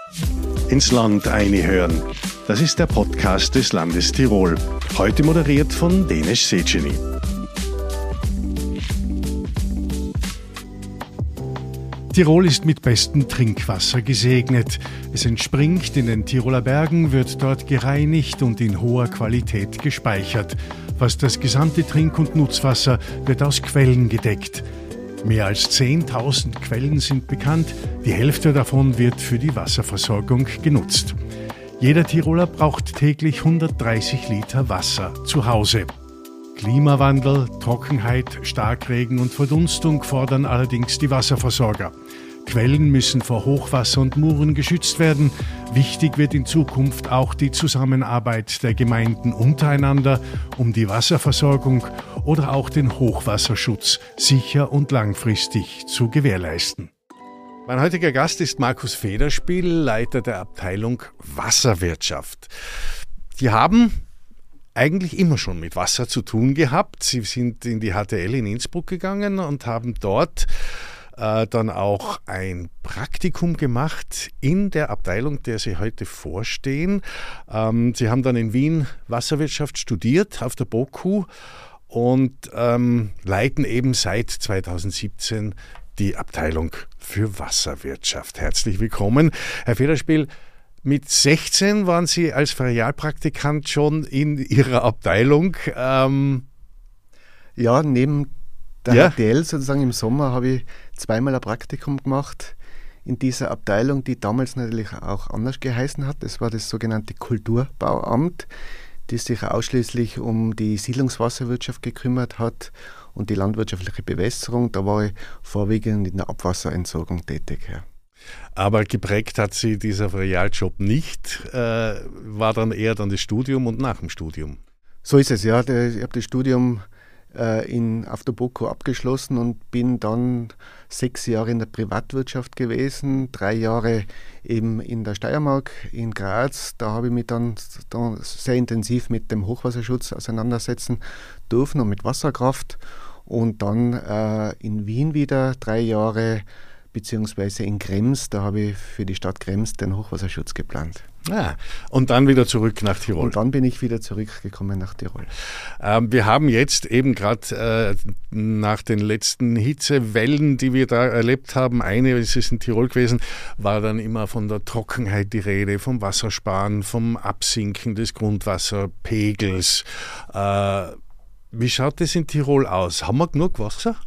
Ins Land einhören. Das ist der Podcast des Landes Tirol. Heute moderiert von Denis Szechenyi. Tirol ist mit bestem Trinkwasser gesegnet. Es entspringt in den Tiroler Bergen, wird dort gereinigt und in hoher Qualität gespeichert. Fast das gesamte Trink- und Nutzwasser wird aus Quellen gedeckt. Mehr als 10.000 Quellen sind bekannt, die Hälfte davon wird für die Wasserversorgung genutzt. Jeder Tiroler braucht täglich 130 Liter Wasser zu Hause. Klimawandel, Trockenheit, Starkregen und Verdunstung fordern allerdings die Wasserversorger. Quellen müssen vor Hochwasser und Muren geschützt werden. Wichtig wird in Zukunft auch die Zusammenarbeit der Gemeinden untereinander, um die Wasserversorgung oder auch den Hochwasserschutz sicher und langfristig zu gewährleisten. Mein heutiger Gast ist Markus Federspiel, Leiter der Abteilung Wasserwirtschaft. Die haben eigentlich immer schon mit Wasser zu tun gehabt. Sie sind in die HTL in Innsbruck gegangen und haben dort dann auch ein Praktikum gemacht in der Abteilung, der Sie heute vorstehen. Sie haben dann in Wien Wasserwirtschaft studiert auf der BOKU und leiten eben seit 2017 die Abteilung für Wasserwirtschaft. Herzlich willkommen, Herr Federspiel. Mit 16 waren Sie als Ferialpraktikant schon in Ihrer Abteilung. Ja, neben der HTL sozusagen im Sommer habe ich zweimal ein Praktikum gemacht in dieser Abteilung, die damals natürlich auch anders geheißen hat. Das war das sogenannte Kulturbauamt, das sich ausschließlich um die Siedlungswasserwirtschaft gekümmert hat und die landwirtschaftliche Bewässerung. Da war ich vorwiegend in der Abwasserentsorgung tätig. Ja. Aber geprägt hat Sie dieser Ferialjob nicht, war dann eher dann das Studium und nach dem Studium? So ist es, ja. Ich habe das Studium auf der BOKU abgeschlossen und bin dann 6 Jahre in der Privatwirtschaft gewesen, 3 Jahre eben in der Steiermark, in Graz. Da habe ich mich dann sehr intensiv mit dem Hochwasserschutz auseinandersetzen dürfen und mit Wasserkraft. Und dann in Wien wieder 3 Jahre, beziehungsweise in Krems, da habe ich für die Stadt Krems den Hochwasserschutz geplant. Und dann wieder zurück nach Tirol. Und dann bin ich wieder zurückgekommen nach Tirol. Wir haben jetzt eben gerade nach den letzten Hitzewellen, die wir da erlebt haben, eine, es ist in Tirol gewesen, war dann immer von der Trockenheit die Rede, vom Wassersparen, vom Absinken des Grundwasserpegels. Wie schaut das in Tirol aus? Haben wir genug Wasser?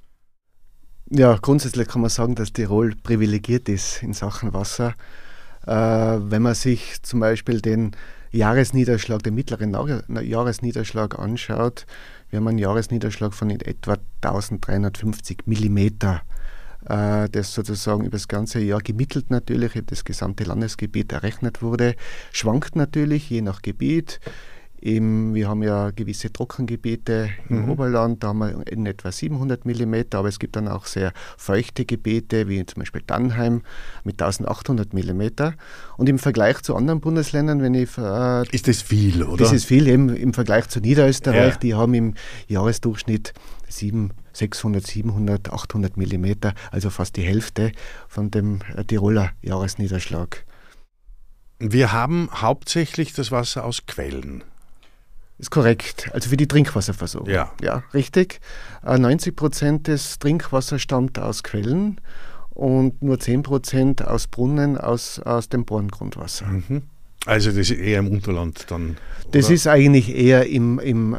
Ja, grundsätzlich kann man sagen, dass Tirol privilegiert ist in Sachen Wasser. Wenn man sich zum Beispiel den Jahresniederschlag, den mittleren Jahresniederschlag anschaut, wir haben einen Jahresniederschlag von in etwa 1350 Millimeter. Das sozusagen über das ganze Jahr gemittelt natürlich, über das gesamte Landesgebiet errechnet wurde. Schwankt natürlich je nach Gebiet. Wir haben ja gewisse Trockengebiete im Oberland, da haben wir in etwa 700 mm, aber es gibt dann auch sehr feuchte Gebiete, wie zum Beispiel Dannheim mit 1800 mm. Und im Vergleich zu anderen Bundesländern, ist das viel, oder? Das ist viel, eben im Vergleich zu Niederösterreich, die haben im Jahresdurchschnitt 600, 700, 800 mm, also fast die Hälfte von dem Tiroler Jahresniederschlag. Wir haben hauptsächlich das Wasser aus Quellen. Ist korrekt, also für die Trinkwasserversorgung. Ja, richtig. 90% des Trinkwassers stammt aus Quellen und nur 10% aus Brunnen, aus dem Bohrengrundwasser. Also das ist eher im Unterland dann? Das ist eigentlich eher im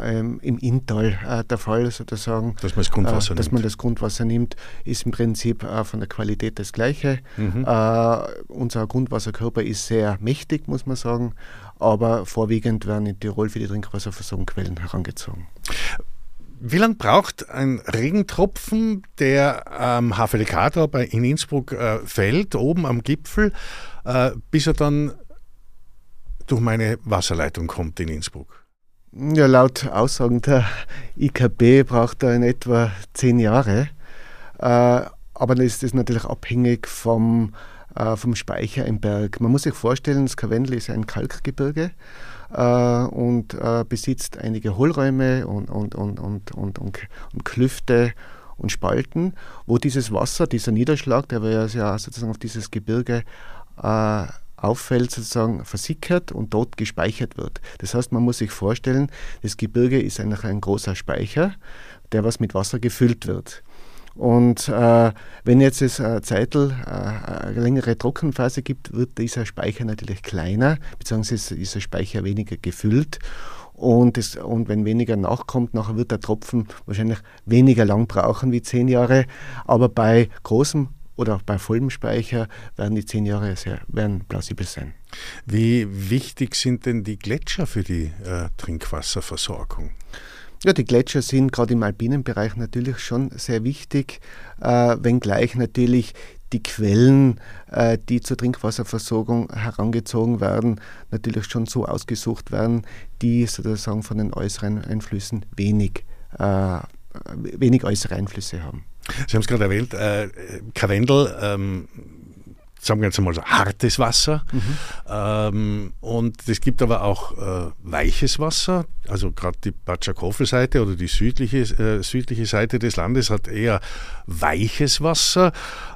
Inntal der Fall, sozusagen. Dass man das Grundwasser nimmt. Dass man das Grundwasser nimmt, ist im Prinzip von der Qualität das Gleiche. Unser Grundwasserkörper ist sehr mächtig, muss man sagen, aber vorwiegend werden in Tirol für die Trinkwasserversorgung Quellen herangezogen. Wie lange braucht ein Regentropfen, der am HVLK in Innsbruck fällt, oben am Gipfel, bis er dann durch meine Wasserleitung kommt in Innsbruck? Ja, laut Aussagen der IKB braucht er in etwa 10 Jahre. Aber das ist natürlich abhängig vom Speicher im Berg. Man muss sich vorstellen, das Karwendel ist ein Kalkgebirge und besitzt einige Hohlräume und Klüfte und Spalten, wo dieses Wasser, dieser Niederschlag, der ja sozusagen auf dieses Gebirge auffällt, sozusagen versickert und dort gespeichert wird. Das heißt, man muss sich vorstellen, das Gebirge ist eigentlich ein großer Speicher, der was mit Wasser gefüllt wird. Und wenn jetzt es eine längere Trockenphase gibt, wird dieser Speicher natürlich kleiner, beziehungsweise ist dieser Speicher weniger gefüllt. Und wenn weniger nachkommt, nachher wird der Tropfen wahrscheinlich weniger lang brauchen wie 10 Jahre. Aber bei großem oder auch bei vollem Speicher werden die 10 Jahre werden plausibel sein. Wie wichtig sind denn die Gletscher für die Trinkwasserversorgung? Ja, die Gletscher sind gerade im alpinen Bereich natürlich schon sehr wichtig, wenngleich natürlich die Quellen, die zur Trinkwasserversorgung herangezogen werden, natürlich schon so ausgesucht werden, die sozusagen von den äußeren Einflüssen wenig äußere Einflüsse haben. Sie haben es gerade erwähnt, Karwendel, sagen wir jetzt einmal so hartes Wasser. Und es gibt aber auch weiches Wasser. Also gerade die Batschakofel-Seite oder die südliche Seite des Landes hat eher weiches Wasser.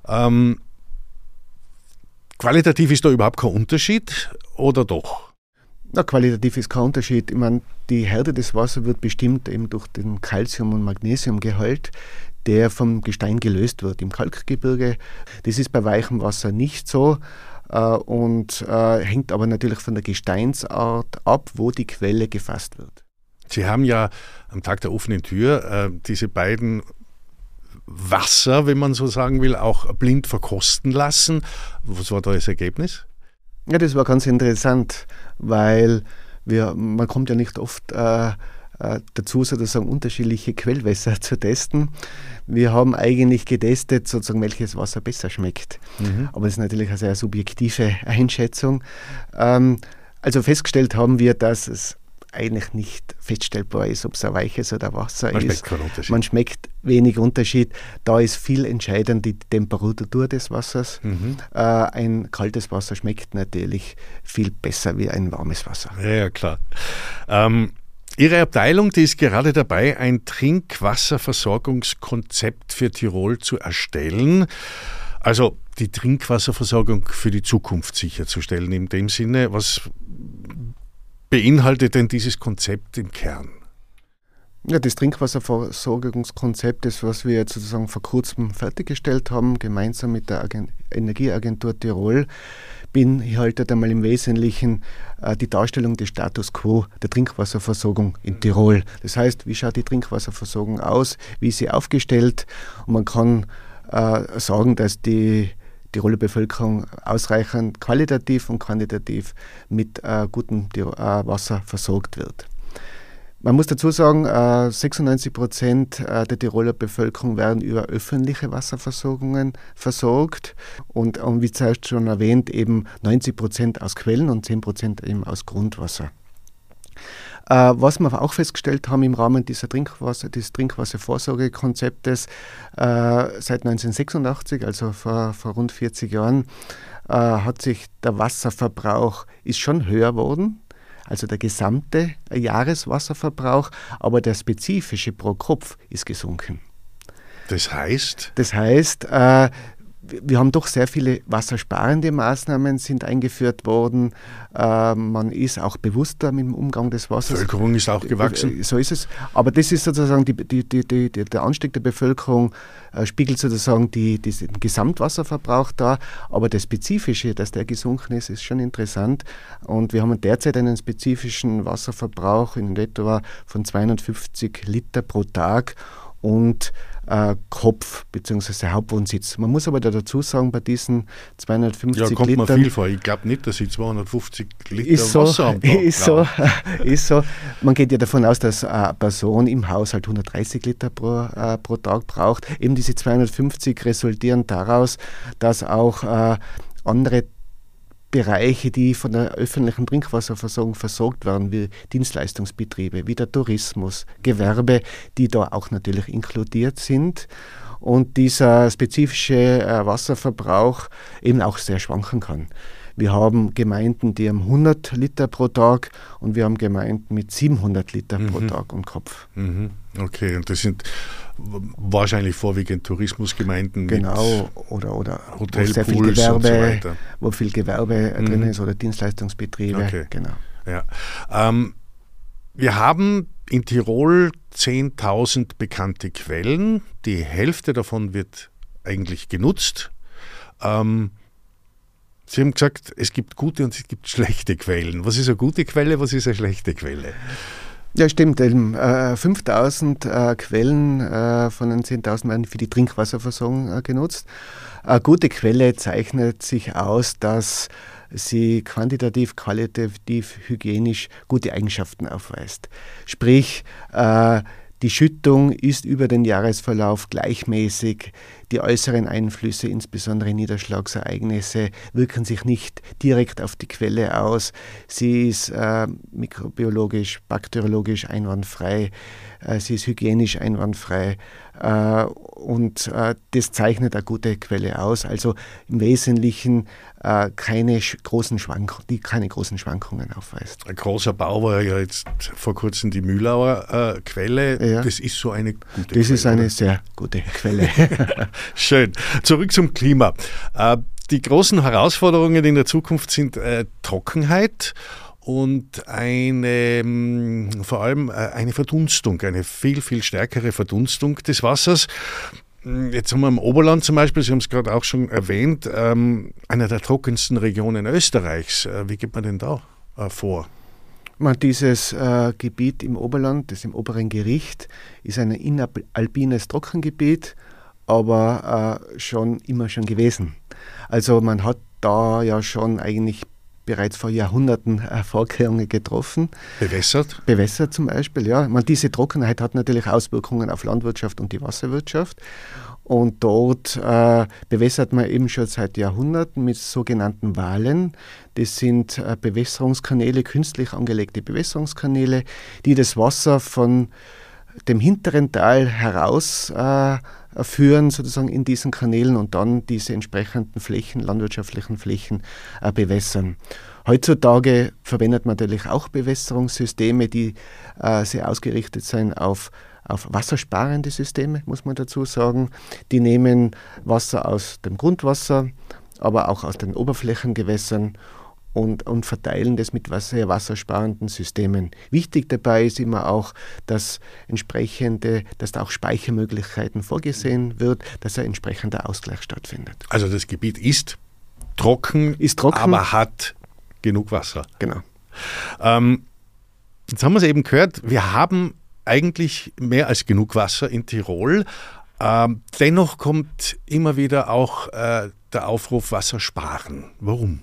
Qualitativ ist da überhaupt kein Unterschied oder doch? Na, qualitativ ist kein Unterschied. Ich meine, die Härte des Wassers wird bestimmt eben durch den Calcium- und Magnesiumgehalt, der vom Gestein gelöst wird im Kalkgebirge. Das ist bei weichem Wasser nicht so und hängt aber natürlich von der Gesteinsart ab, wo die Quelle gefasst wird. Sie haben ja am Tag der offenen Tür diese beiden Wasser, wenn man so sagen will, auch blind verkosten lassen. Was war da das Ergebnis? Ja, das war ganz interessant, weil man kommt ja nicht oft dazu, sozusagen unterschiedliche Quellwässer zu testen. Wir haben eigentlich getestet, sozusagen, welches Wasser besser schmeckt. Aber das ist natürlich eine sehr subjektive Einschätzung. Also festgestellt haben wir, dass es eigentlich nicht feststellbar ist, ob es ein weiches oder Wasser ist. Schmeckt keinen Unterschied. Man schmeckt wenig Unterschied. Da ist viel entscheidend die Temperatur des Wassers. Ein kaltes Wasser schmeckt natürlich viel besser wie ein warmes Wasser. Ja, klar. Ihre Abteilung, die ist gerade dabei, ein Trinkwasserversorgungskonzept für Tirol zu erstellen. Also die Trinkwasserversorgung für die Zukunft sicherzustellen. In dem Sinne, was beinhaltet denn dieses Konzept im Kern? Ja, das Trinkwasserversorgungskonzept, das was wir jetzt sozusagen vor kurzem fertiggestellt haben, gemeinsam mit der Energieagentur Tirol, beinhaltet einmal im Wesentlichen die Darstellung des Status quo der Trinkwasserversorgung in Tirol. Das heißt, wie schaut die Trinkwasserversorgung aus, wie ist sie aufgestellt? Und man kann sagen, dass die Tiroler Bevölkerung ausreichend qualitativ und quantitativ mit gutem Wasser versorgt wird. Man muss dazu sagen, 96% der Tiroler Bevölkerung werden über öffentliche Wasserversorgungen versorgt und wie zuerst schon erwähnt, eben 90% aus Quellen und 10% eben aus Grundwasser. Was wir auch festgestellt haben im Rahmen des Trinkwasservorsorgekonzeptes seit 1986, also vor rund 40 Jahren, hat sich der Wasserverbrauch ist schon höher geworden. Also der gesamte Jahreswasserverbrauch, aber der spezifische pro Kopf ist gesunken. Das heißt? Das heißt, wir haben doch sehr viele wassersparende Maßnahmen sind eingeführt worden. Man ist auch bewusster mit dem Umgang des Wassers. Die Bevölkerung ist auch gewachsen. So ist es. Aber das ist sozusagen der Anstieg der Bevölkerung spiegelt sozusagen den Gesamtwasserverbrauch dar. Aber der spezifische, dass der gesunken ist, ist schon interessant. Und wir haben derzeit einen spezifischen Wasserverbrauch in etwa von 250 Liter pro Tag und Kopf bzw. Hauptwohnsitz. Man muss aber dazu sagen, bei diesen 250 Litern... Ja, kommt mir viel vor. Ich glaube nicht, dass Sie 250 Liter Wasser haben. Ist so. Man geht ja davon aus, dass eine Person im Haushalt 130 Liter pro Tag braucht. Eben diese 250 resultieren daraus, dass auch andere Bereiche, die von der öffentlichen Trinkwasserversorgung versorgt werden, wie Dienstleistungsbetriebe, wie der Tourismus, Gewerbe, die da auch natürlich inkludiert sind und dieser spezifische Wasserverbrauch eben auch sehr schwanken kann. Wir haben Gemeinden, die haben 100 Liter pro Tag und wir haben Gemeinden mit 700 Liter pro Tag und Kopf. Okay, und das sind wahrscheinlich vorwiegend Tourismusgemeinden. Genau, oder Hotel, wo sehr viel Pools Gewerbe, und so weiter. Wo viel Gewerbe drin ist oder Dienstleistungsbetriebe. Okay. Genau. Ja. Wir haben in Tirol 10.000 bekannte Quellen. Die Hälfte davon wird eigentlich genutzt. Sie haben gesagt, es gibt gute und es gibt schlechte Quellen. Was ist eine gute Quelle, was ist eine schlechte Quelle? Ja, stimmt. 5.000 Quellen von den 10.000 werden für die Trinkwasserversorgung genutzt. Eine gute Quelle zeichnet sich aus, dass sie quantitativ, qualitativ, hygienisch gute Eigenschaften aufweist. Sprich, die Schüttung ist über den Jahresverlauf gleichmäßig. Die äußeren Einflüsse, insbesondere Niederschlagsereignisse, wirken sich nicht direkt auf die Quelle aus. Sie ist mikrobiologisch, bakteriologisch einwandfrei. Sie ist hygienisch einwandfrei. Und das zeichnet eine gute Quelle aus. Also im Wesentlichen keine großen Schwankungen aufweist. Ein großer Bau war ja jetzt vor kurzem die Mühlauer Quelle. Ja. Das ist so eine gute Quelle. Das ist eine sehr gute Quelle. Schön. Zurück zum Klima. Die großen Herausforderungen in der Zukunft sind Trockenheit und vor allem eine Verdunstung, eine viel, viel stärkere Verdunstung des Wassers. Jetzt haben wir im Oberland zum Beispiel, Sie haben es gerade auch schon erwähnt, einer der trockensten Regionen Österreichs. Wie geht man denn da vor? Dieses Gebiet im Oberland, das im oberen Gericht, ist ein inneralpines Trockengebiet, aber immer schon gewesen. Also man hat da ja schon eigentlich bereits vor Jahrhunderten Vorkehrungen getroffen. Bewässert? Bewässert zum Beispiel, ja. Diese Trockenheit hat natürlich Auswirkungen auf Landwirtschaft und die Wasserwirtschaft. Und dort bewässert man eben schon seit Jahrhunderten mit sogenannten Wahlen. Das sind Bewässerungskanäle, künstlich angelegte Bewässerungskanäle, die das Wasser von dem hinteren Tal heraus führen, sozusagen in diesen Kanälen und dann diese entsprechenden Flächen, landwirtschaftlichen Flächen bewässern. Heutzutage verwendet man natürlich auch Bewässerungssysteme, die sehr ausgerichtet sind auf wassersparende Systeme, muss man dazu sagen. Die nehmen Wasser aus dem Grundwasser, aber auch aus den Oberflächengewässern und verteilen das mit sehr wassersparenden Systemen. Wichtig dabei ist immer auch, dass da auch Speichermöglichkeiten vorgesehen wird, dass ein entsprechender Ausgleich stattfindet. Also das Gebiet ist trocken, aber hat genug Wasser. Genau. Jetzt haben wir es eben gehört, wir haben eigentlich mehr als genug Wasser in Tirol. Dennoch kommt immer wieder auch der Aufruf Wasser sparen. Warum?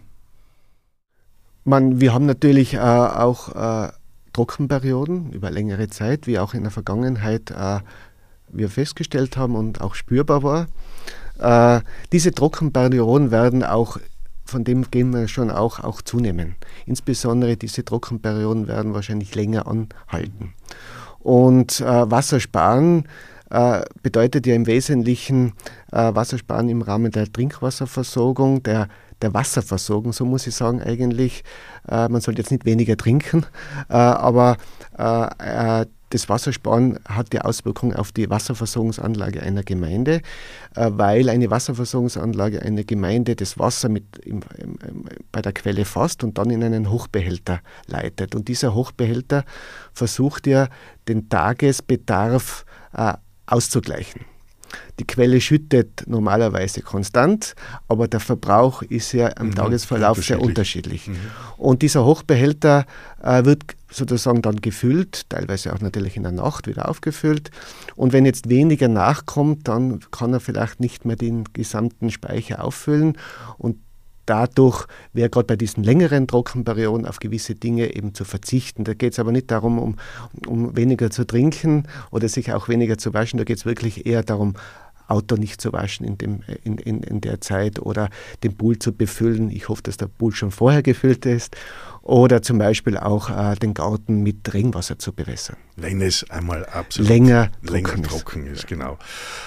Wir haben natürlich auch Trockenperioden über längere Zeit, wie auch in der Vergangenheit wir festgestellt haben und auch spürbar war. Diese Trockenperioden werden auch, von dem gehen wir schon auch zunehmen. Insbesondere diese Trockenperioden werden wahrscheinlich länger anhalten. Und Wassersparen bedeutet ja im Wesentlichen Wassersparen im Rahmen der Trinkwasserversorgung, der Wasserversorgung, so muss ich sagen eigentlich. Man sollte jetzt nicht weniger trinken, aber das Wassersparen hat die Auswirkung auf die Wasserversorgungsanlage einer Gemeinde, weil eine Wasserversorgungsanlage einer Gemeinde das Wasser bei der Quelle fasst und dann in einen Hochbehälter leitet. Und dieser Hochbehälter versucht ja, den Tagesbedarf auszugleichen. Die Quelle schüttet normalerweise konstant, aber der Verbrauch ist ja am Tagesverlauf sehr unterschiedlich. Und dieser Hochbehälter wird sozusagen dann gefüllt, teilweise auch natürlich in der Nacht wieder aufgefüllt. Und wenn jetzt weniger nachkommt, dann kann er vielleicht nicht mehr den gesamten Speicher auffüllen. Und dadurch wäre gerade bei diesen längeren Trockenperioden auf gewisse Dinge eben zu verzichten. Da geht es aber nicht darum, um weniger zu trinken oder sich auch weniger zu waschen. Da geht es wirklich eher darum, Auto nicht zu waschen in der Zeit oder den Pool zu befüllen. Ich hoffe, dass der Pool schon vorher gefüllt ist. Oder zum Beispiel auch den Garten mit Regenwasser zu bewässern. Wenn es einmal absolut länger trocken ist. Genau.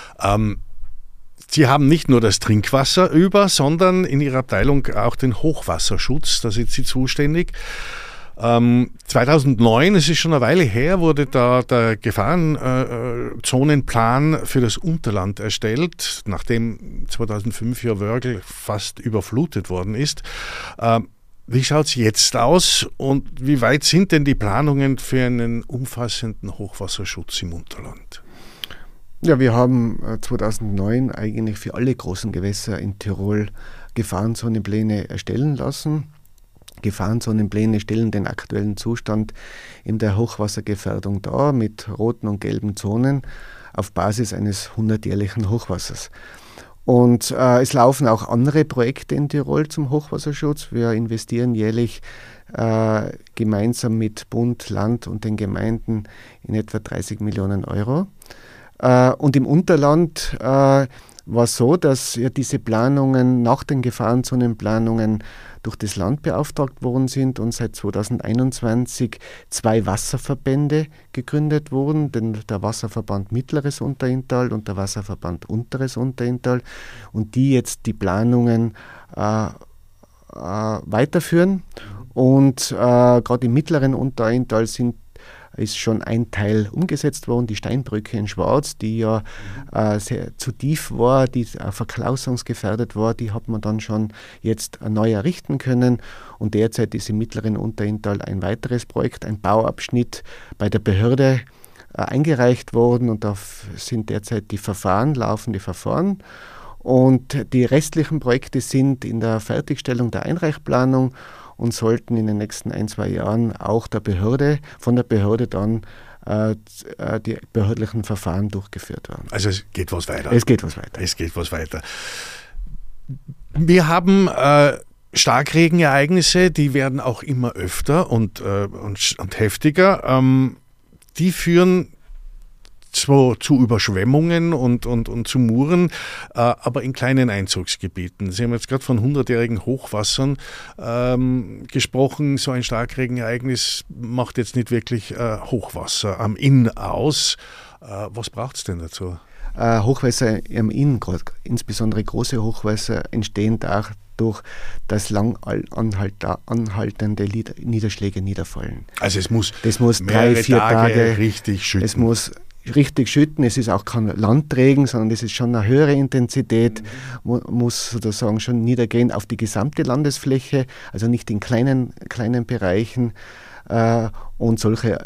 Sie haben nicht nur das Trinkwasser sondern in Ihrer Abteilung auch den Hochwasserschutz. Da sind Sie zuständig. 2009, es ist schon eine Weile her, wurde da der Gefahrenzonenplan für das Unterland erstellt, nachdem 2005 ja Wörgl fast überflutet worden ist. Wie schaut es jetzt aus und wie weit sind denn die Planungen für einen umfassenden Hochwasserschutz im Unterland? Ja, wir haben 2009 eigentlich für alle großen Gewässer in Tirol Gefahrenzonenpläne erstellen lassen. Gefahrenzonenpläne stellen den aktuellen Zustand in der Hochwassergefährdung dar mit roten und gelben Zonen auf Basis eines 100-jährlichen Hochwassers. Und es laufen auch andere Projekte in Tirol zum Hochwasserschutz. Wir investieren jährlich gemeinsam mit Bund, Land und den Gemeinden in etwa 30 Millionen Euro. Und im Unterland war es so, dass ja diese Planungen nach den Gefahrenzonenplanungen durch das Land beauftragt worden sind und seit 2021 2 Wasserverbände gegründet wurden, der Wasserverband Mittleres Unterinntal und der Wasserverband Unteres Unterinntal, und die jetzt die Planungen weiterführen. Und gerade im mittleren Unterinntal ist schon ein Teil umgesetzt worden, die Steinbrücke in Schwarz, die ja sehr zu tief war, die verklausungsgefährdet war, die hat man dann schon jetzt neu errichten können. Und derzeit ist im mittleren Unterinntal ein weiteres Projekt, ein Bauabschnitt bei der Behörde eingereicht worden, und da sind derzeit laufende Verfahren. Und die restlichen Projekte sind in der Fertigstellung der Einreichplanung und sollten in den nächsten 1-2 Jahren auch von der Behörde dann die behördlichen Verfahren durchgeführt werden. Also es geht was weiter. Es geht was weiter. Wir haben Starkregenereignisse, die werden auch immer öfter und heftiger. Die führen zu Überschwemmungen und zu Muren, aber in kleinen Einzugsgebieten. Sie haben jetzt gerade von 100-jährigen Hochwassern gesprochen. So ein Starkregenereignis macht jetzt nicht wirklich Hochwasser am Inn aus. Was braucht es denn dazu? Hochwasser am Inn, insbesondere große Hochwasser, entstehen dadurch, dass lang anhaltende Niederschläge niederfallen. Also es muss 3-4 Tage richtig schütten. Es muss richtig schütten. Es ist auch kein Landregen, sondern es ist schon eine höhere Intensität, muss sozusagen schon niedergehen auf die gesamte Landesfläche, also nicht in kleinen Bereichen. Und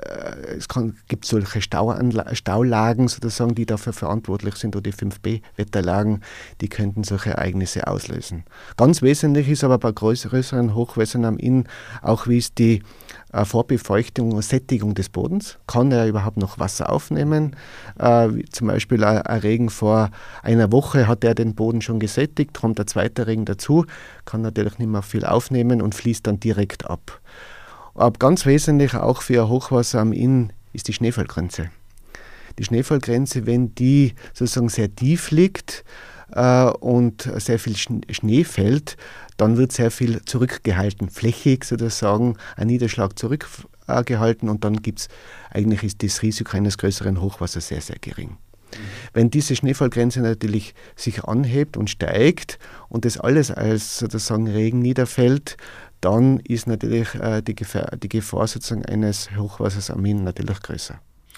gibt solche Staulagen sozusagen, die dafür verantwortlich sind, oder die 5B-Wetterlagen, die könnten solche Ereignisse auslösen. Ganz wesentlich ist aber bei größeren Hochwässern am Inn auch, wie ist die Vorbefeuchtung und Sättigung des Bodens. Kann er überhaupt noch Wasser aufnehmen? Zum Beispiel ein Regen vor einer Woche hat er den Boden schon gesättigt, kommt der zweite Regen dazu, kann natürlich nicht mehr viel aufnehmen und fließt dann direkt ab. Aber ganz wesentlich auch für ein Hochwasser am Inn ist die Schneefallgrenze. Die Schneefallgrenze, wenn die sozusagen sehr tief liegt und sehr viel Schnee fällt, dann wird sehr viel zurückgehalten, flächig sozusagen ein Niederschlag zurückgehalten, und dann ist das Risiko eines größeren Hochwassers sehr, sehr gering. Wenn diese Schneefallgrenze natürlich sich anhebt und steigt und das alles als sozusagen Regen niederfällt, dann ist natürlich die Gefahr sozusagen eines Hochwassers am Inn natürlich größer.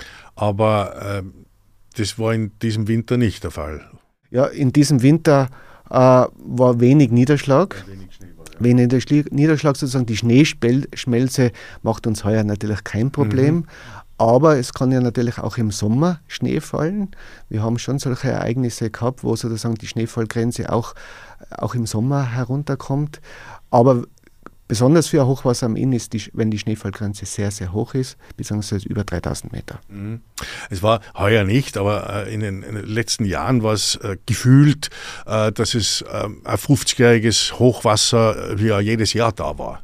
Aber das war in diesem Winter nicht der Fall. Ja, in diesem Winter war wenig Niederschlag. Wenig Niederschlag sozusagen. Die Schneeschmelze macht uns heuer natürlich kein Problem. Aber es kann ja natürlich auch im Sommer Schnee fallen. Wir haben schon solche Ereignisse gehabt, wo sozusagen die Schneefallgrenze auch im Sommer herunterkommt. Aber besonders für ein Hochwasser am Inn ist, wenn die Schneefallgrenze sehr, sehr hoch ist, beziehungsweise über 3000 Meter. Es war heuer nicht, aber in den letzten Jahren war es gefühlt, dass es ein 50-jähriges Hochwasser ja jedes Jahr da war.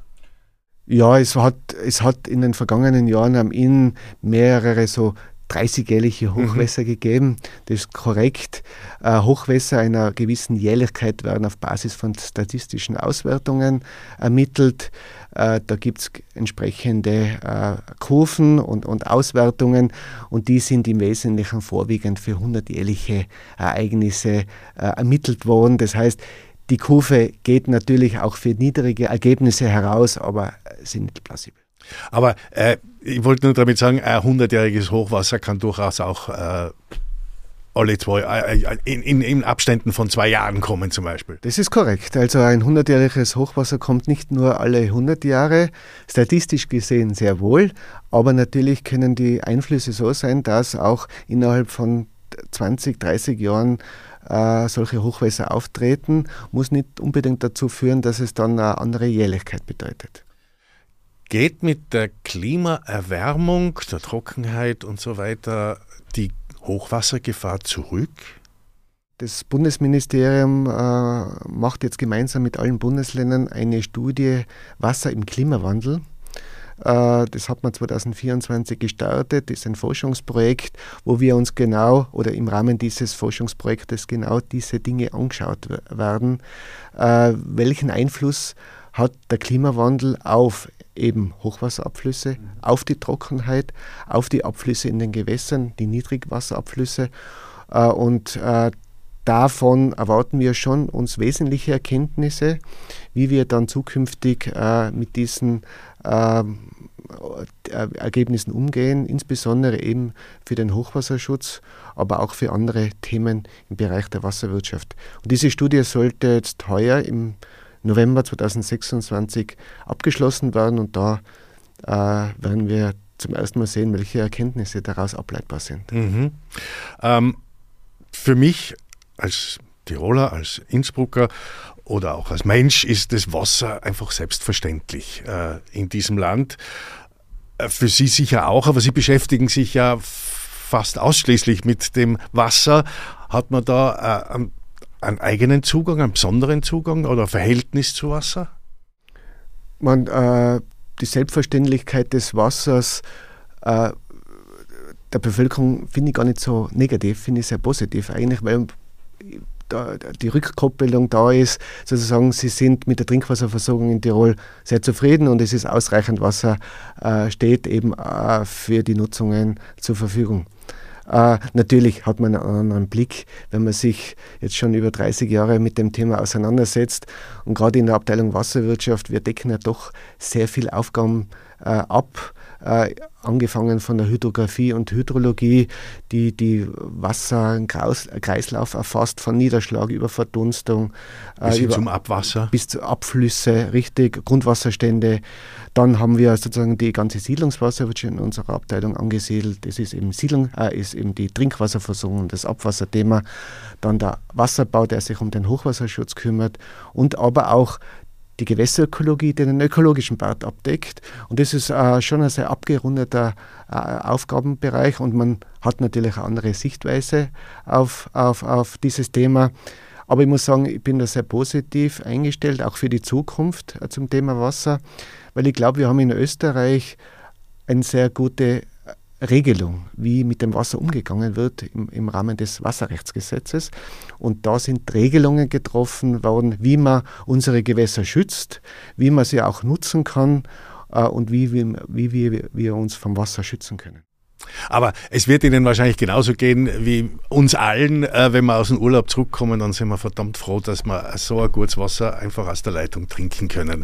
Ja, es hat in den vergangenen Jahren am Inn mehrere so 30-jährliche Hochwässer gegeben. Das ist korrekt. Hochwässer einer gewissen Jährlichkeit werden auf Basis von statistischen Auswertungen ermittelt. Da gibt es entsprechende Kurven und Auswertungen, und die sind im Wesentlichen vorwiegend für 100-jährliche Ereignisse ermittelt worden. Das heißt, die Kurve geht natürlich auch für niedrige Ergebnisse heraus, aber sind nicht plausibel. Aber ich wollte nur damit sagen, ein 100-jähriges Hochwasser kann durchaus auch alle in Abständen von 2 Jahren kommen zum Beispiel. Das ist korrekt. Also ein 100-jähriges Hochwasser kommt nicht nur alle 100 Jahre, statistisch gesehen sehr wohl, aber natürlich können die Einflüsse so sein, dass auch innerhalb von 20, 30 Jahren solche Hochwässer auftreten, muss nicht unbedingt dazu führen, dass es dann eine andere Jährlichkeit bedeutet. Geht mit der Klimaerwärmung, der Trockenheit und so weiter die Hochwassergefahr zurück? Das Bundesministerium macht jetzt gemeinsam mit allen Bundesländern eine Studie Wasser im Klimawandel. Das hat man 2024 gestartet, das ist ein Forschungsprojekt, wo wir uns genau oder im Rahmen dieses Forschungsprojektes genau diese Dinge angeschaut werden. Welchen Einfluss hat der Klimawandel auf eben Hochwasserabflüsse, auf die Trockenheit, auf die Abflüsse in den Gewässern, die Niedrigwasserabflüsse und davon erwarten wir schon uns wesentliche Erkenntnisse, wie wir dann zukünftig mit diesen Ergebnissen umgehen, insbesondere eben für den Hochwasserschutz, aber auch für andere Themen im Bereich der Wasserwirtschaft. Und diese Studie sollte jetzt heuer im November 2026 abgeschlossen werden und da werden wir zum ersten Mal sehen, welche Erkenntnisse daraus ableitbar sind. Mhm. Für mich als Tiroler, als Innsbrucker oder auch als Mensch ist das Wasser einfach selbstverständlich in diesem Land. Für Sie sicher auch, aber Sie beschäftigen sich ja fast ausschließlich mit dem Wasser. Hat man da einen eigenen Zugang, einen besonderen Zugang oder ein Verhältnis zu Wasser? Die Selbstverständlichkeit des Wassers der Bevölkerung finde ich gar nicht so negativ, finde ich sehr positiv eigentlich, weil die Rückkoppelung da ist, sozusagen, sie sind mit der Trinkwasserversorgung in Tirol sehr zufrieden und es ist ausreichend Wasser, steht eben für die Nutzungen zur Verfügung. Natürlich hat man einen anderen Blick, wenn man sich jetzt schon über 30 Jahre mit dem Thema auseinandersetzt und gerade in der Abteilung Wasserwirtschaft, wir decken ja doch sehr viele Aufgaben ab, angefangen von der Hydrographie und Hydrologie, die Wasserkreislauf erfasst, von Niederschlag über Verdunstung, bis zum Abwasser. Bis zu Abflüsse, richtig, Grundwasserstände. Dann haben wir sozusagen die ganze Siedlungswasserwirtschaft in unserer Abteilung angesiedelt. Das ist eben ist eben die Trinkwasserversorgung, das Abwasserthema. Dann der Wasserbau, der sich um den Hochwasserschutz kümmert und aber auch die Gewässerökologie, die den ökologischen Part abdeckt. Und das ist schon ein sehr abgerundeter Aufgabenbereich und man hat natürlich eine andere Sichtweise auf dieses Thema. Aber ich muss sagen, ich bin da sehr positiv eingestellt, auch für die Zukunft zum Thema Wasser, weil ich glaube, wir haben in Österreich eine sehr gute Regelung, wie mit dem Wasser umgegangen wird im Rahmen des Wasserrechtsgesetzes. Und da sind Regelungen getroffen worden, wie man unsere Gewässer schützt, wie man sie auch nutzen kann und wie wir uns vom Wasser schützen können. Aber es wird Ihnen wahrscheinlich genauso gehen wie uns allen, wenn wir aus dem Urlaub zurückkommen, dann sind wir verdammt froh, dass wir so ein gutes Wasser einfach aus der Leitung trinken können.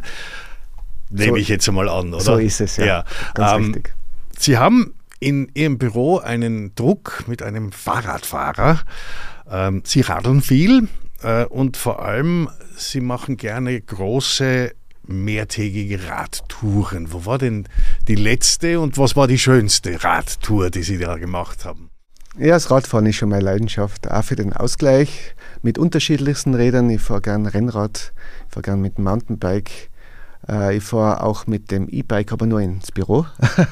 Nehme ich jetzt einmal an, oder? So ist es, ja. Ganz richtig. Sie haben in Ihrem Büro einen Druck mit einem Fahrradfahrer. Sie radeln viel und vor allem, Sie machen gerne große, mehrtägige Radtouren. Wo war denn die letzte und was war die schönste Radtour, die Sie da gemacht haben? Ja, das Radfahren ist schon meine Leidenschaft, auch für den Ausgleich mit unterschiedlichsten Rädern. Ich fahre gern Rennrad, ich fahre gern mit dem Mountainbike, ich fahre auch mit dem E-Bike, aber nur ins Büro.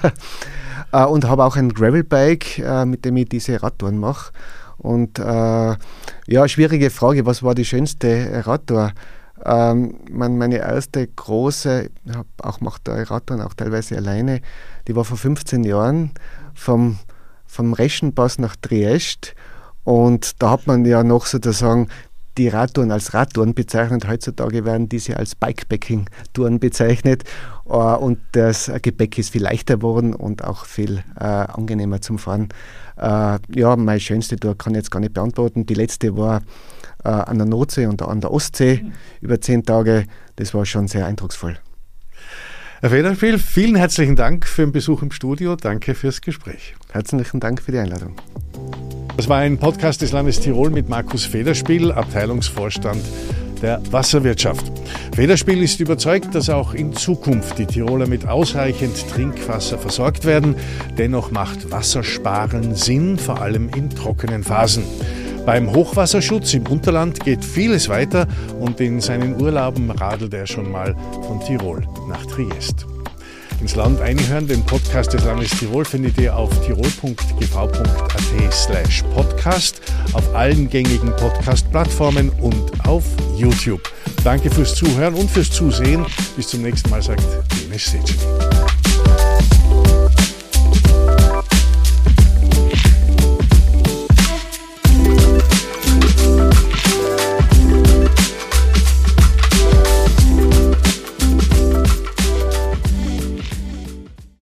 Und habe auch ein Gravelbike, mit dem ich diese Radtouren mache. Und schwierige Frage, was war die schönste Radtour? Meine erste große, ich habe auch gemacht Radtouren, auch teilweise alleine, die war vor 15 Jahren vom Reschenpass nach Triest. Und da hat man ja noch sozusagen die Radtouren als Radtouren bezeichnet. Heutzutage werden diese als Bikepacking-Touren bezeichnet. Und das Gepäck ist viel leichter geworden und auch viel angenehmer zum Fahren. Meine schönste Tour kann ich jetzt gar nicht beantworten. Die letzte war an der Nordsee und an der Ostsee über 10 Tage. Das war schon sehr eindrucksvoll. Herr Federspiel, vielen herzlichen Dank für den Besuch im Studio. Danke fürs Gespräch. Herzlichen Dank für die Einladung. Das war ein Podcast des Landes Tirol mit Markus Federspiel, Abteilungsvorstand der Wasserwirtschaft. Federspiel ist überzeugt, dass auch in Zukunft die Tiroler mit ausreichend Trinkwasser versorgt werden. Dennoch macht Wassersparen Sinn, vor allem in trockenen Phasen. Beim Hochwasserschutz im Unterland geht vieles weiter und in seinen Urlauben radelt er schon mal von Tirol nach Triest. Ins Land einhören, den Podcast des Landes Tirol findet ihr auf tirol.gv.at/podcast, auf allen gängigen Podcast-Plattformen und auf YouTube. Danke fürs Zuhören und fürs Zusehen. Bis zum nächsten Mal, sagt Denis Secini.